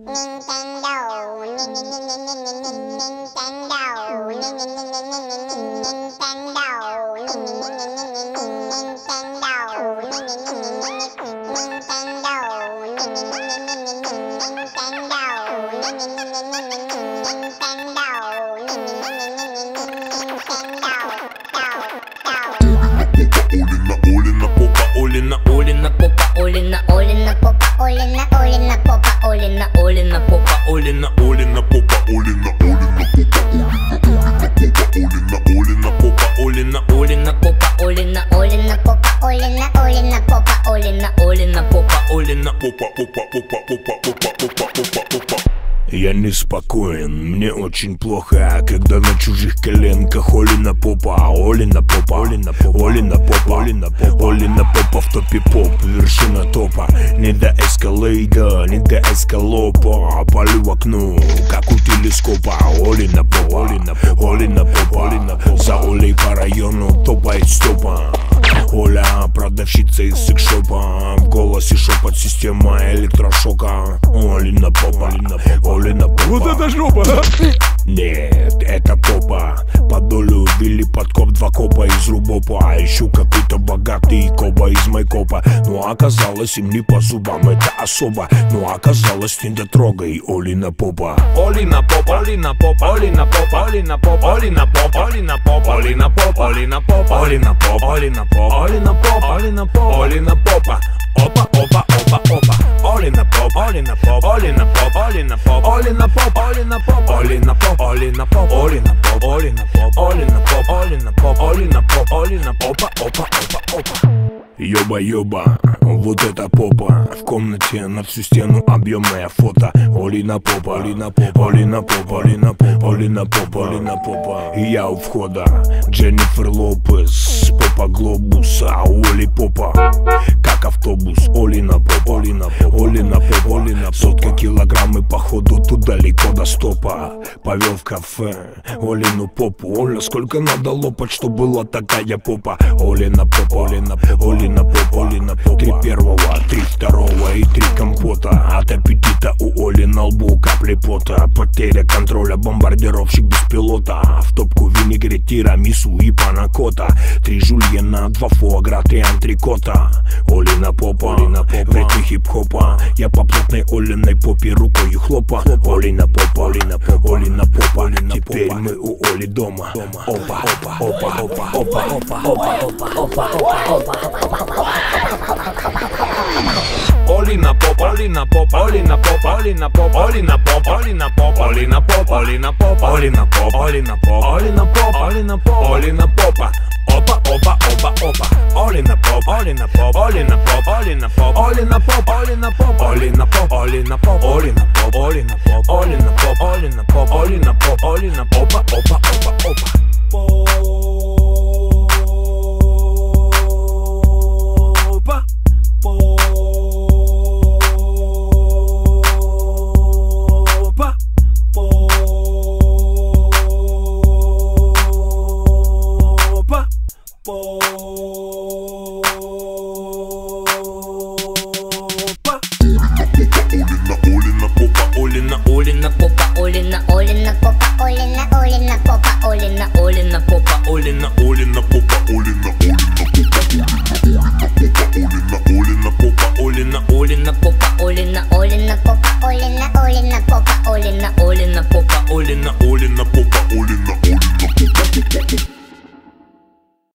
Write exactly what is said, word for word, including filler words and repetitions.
Олина, Олина попа, Олина, Олина попа, Олина, Олина попа, Олина, Олина попа, Олина, Олина попа, Олина, Олина попа, Олина, Олина попа, Олина, Олина попа, Олина, Олина попа, Олина, Олина попа, Олина попа, попа, попа, попа, попа, попа, попа, попа. Я неспокоен, мне очень плохо, когда на чужих коленках Олина попа, Олина попа, Олина попа, Олина попа, Олина попа, Олина попа в топе поп, вершина топа. Не до эскалейда, не до эскалопа, палю в окно, как у телескопа. Олина попа, Олина попа, Олина попа, Олина попа. За Олей по району топает стопа. Оля, продавщица из секшопа, в голосе шепот, система электрошока. Олина попа, Олина попа, Олина попа. Вот это жопа! Нет, это попа. По долю ввели подкоп, два копа из рубопа. А ищу какой-то богатый коба из майкопа. Но оказалось им не по зубам, это особо. Но оказалось не дотрогай Олина попа. Олина попа, Олина попа, Олина попа, Олина попа, Олина попа, Олина попа, Олина попа, Олина попа, Олина попа, Олина попа, Олина попа, Олина попа, Олина попа. Опа, опа, опа, опа. Олина попа, Олина попа, Олина попа, Олина попа, Олина попа, Олина попа, Олина попа, Олина попа, Олина попа, Олина попа, Олина попа, Олина попа, Олина попа, Олина попа, опа, опа, опа. Ёба-ёба, вот это попа. В комнате на всю стену объемное фото. Олина попа, Олина попа, Олина попа, Олина попа, Олина попа, Олина попа. И я у входа Дженнифер Лопес, попа глобуса, а у Оли попа как автобус. Олина попа, Олина попа, Олина попа, Олина попа. Сотка килограмм и походу тут далеко до стопа. Повел в кафе Олину попу. Оля, сколько надо лопать, что была такая попа. Олина попа, Олина попа, Олина попа, Олина попа. Три первого, три второго и три компота. От аппетита у Оли на лбу капли пота. Потеря контроля, бомбардировщик без пилота. В топку винегрет, тирамису и панакота. Три жульена, два фуагра, три антрикота. Олина попа, Олина попа, в ритме хип-хопа. Я по плотной Олиной попе рукою хлопа. Олина попа, Олина попа, Олина попа. Теперь мы у Оли дома. Опа, опа, опа, опа, опа, опа, опа, опа, опа, опа. Олина попа, Олина попа, Олина попа, Олина попа, Олина попа, Олина попа, Олина попа, Олина попа, Олина попа, Олина попа, Олина попа, Олина попа, Олина попа. Опа, опа, опа, опа. Олина попа, Олина попа, Олина попа, Олина попа, Олина попа, Олина попа, Олина попа, Олина попа, Олина попа, Олина попа, Олина попа, Олина попа, Олина попа, Олина попа, опа, опа, опа. Олина, Олина попа, Олина, Олина попа, Олина, Олина попа, Олина, Олина попа, Олина, Олина попа, Олина, Олина попа, Олина, Олина попа, Олина, Олина попа, Олина, Олина попа, Олина, Олина попа, Олина, Олина попа, Олина.